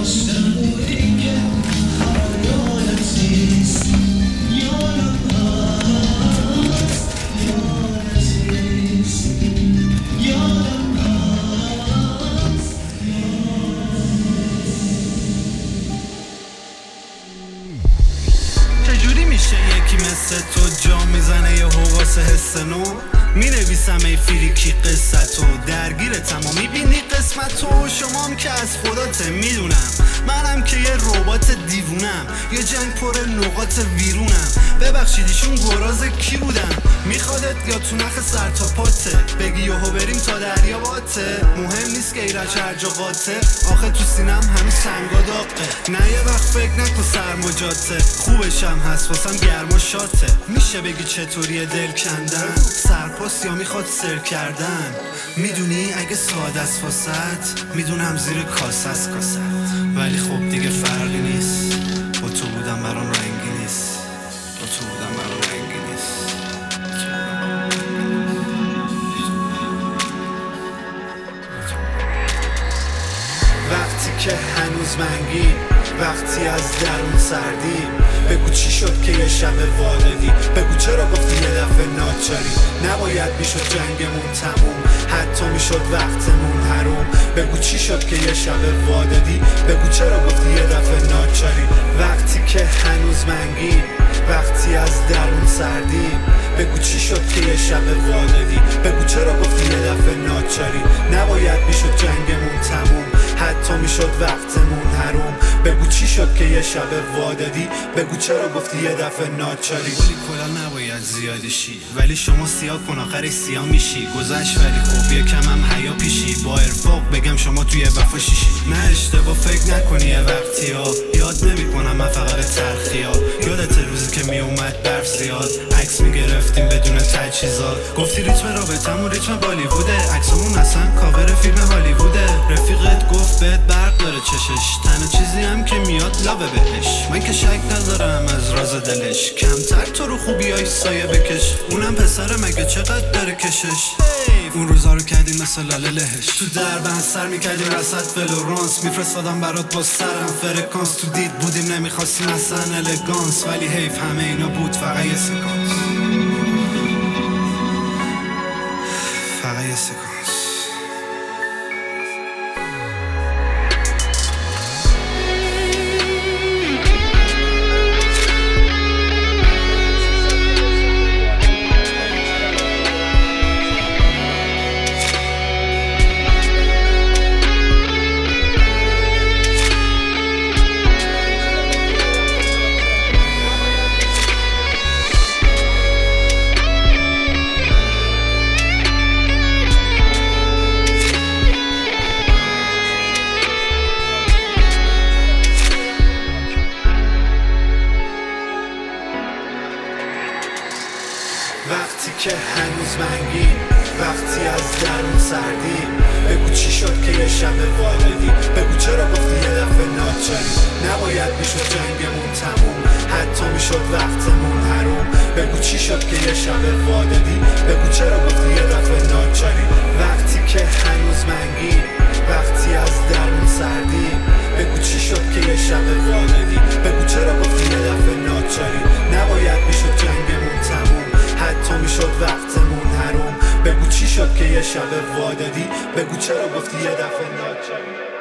چجوری میشه یکی مثل تو جا میزنه یه حواس حس نو؟ مینویسم ای فریکی قصتو درگیرتم و میبینی قسمتو. شمام که از خداته میدونم، منم که یه ربات دیوونم، یه جنگ پر نقاط ویرونم. ببخشید ایشون گراز کی بودن؟ میخوادت یا تو نخ سر تا پاته؟ بگی یهو بریم تا دریا باته؟ مهم نیست که ایرج هر جا قاطه، آخه تو سینم هنوز سنگا داغه. نه یه وقت فکر نکن سرما جاته، خوبشم هست واسم گرم و شاته. میشه بگی چطوریه دل کندن؟ سرپاس یا میخواد سر کردن؟ میدونی اگه ساده است واسط، میدونم زیر کاسه است کاسه، ولی خب دیگه فرقی نیست. با تو بودم برام رنگی نیست، با تو بودم برام رنگی نیست. وقتی که هنوز منگی، وقتی از درون سردی، بگو چی شد که یه شب وادادی؟ بگو چرا گفتی یه دفعه ناچاری؟ نباید میشد جنگمون تموم، حتی میشد وقتمون حروم. بگو چی شد که یه شب وادادی؟ بگو چرا گفتی یه دفعه ناچاری؟ وقتی که هنوز منگی، وقتی از درون سردی، بگو چی شد که یه شب وادادی؟ بگو چرا گفتی یه دفعه ناچاری؟ نباید میشد جنگمون تموم، حتی میشد وقتمون حروم. بگو چی شد که یه شب وادادی؟ بگو چرا گفتی یه دفعه ناچاری؟ ولی کلا نباید زیادی شی، ولی شما سیاه کن آخرش سیاه میشی. گذشت ولی خب یکم هم حیا پیشی، با ارفاق بگم شما توی وفا شیشی. نه اشتباه فکر نکنی یه وقتی ها، یاد نمیکنم من فقط تلخی ها. یادت روزی که میومد برف زیاد، عکس میگرفتیم بدون تجهیزات. گفتی ریتم رابطمون ریتم بالیووده، عکسمون اصلا کاور فیلم هالیووده. رفیقت گفت بهت برق داره چشش، تنها چیزی هم که میاد لابه بهش. من که شک ندارم از راز دلش، کمتر تو رو خوبیای سایه بکش. اونم پسره مگه چقدر داره کشش؟ اون روزا رو کردیم مثل لاله لهش، تو دربند سر میکردیم رسد فلورانس. میفرستادم برات با سرم فرکانس، تو دید بودیم نمیخواستیم اصلا الگانس. ولی حیف همه اینا بود فقط یه سکانس، فقط یه سکانس. وقتی که هنوز منگی، وقتی از درون سردی، بگو چی شد که یه شب وادادی؟ بگو چرا گفتی یه دفعه ناچاری؟ نباید میشد جنگمون تموم، حتی میشد وقتمون حروم. بگو چی شد که یه شب وادادی؟ بگو چرا گفتی یه دفعه ناچاری؟ وقتی که هنوز منگی، وقتی از درون سردی، بگو چی شد که یه شب وادادی؟ بگو چرا گفتی یه دفعه ناچاری؟ نباید میشد جنگمون تموم، حتی میشد وقتمون حروم. بگو چی شد که یه شب وادادی؟ بگو چرا گفتی یه دفعه ناچاری؟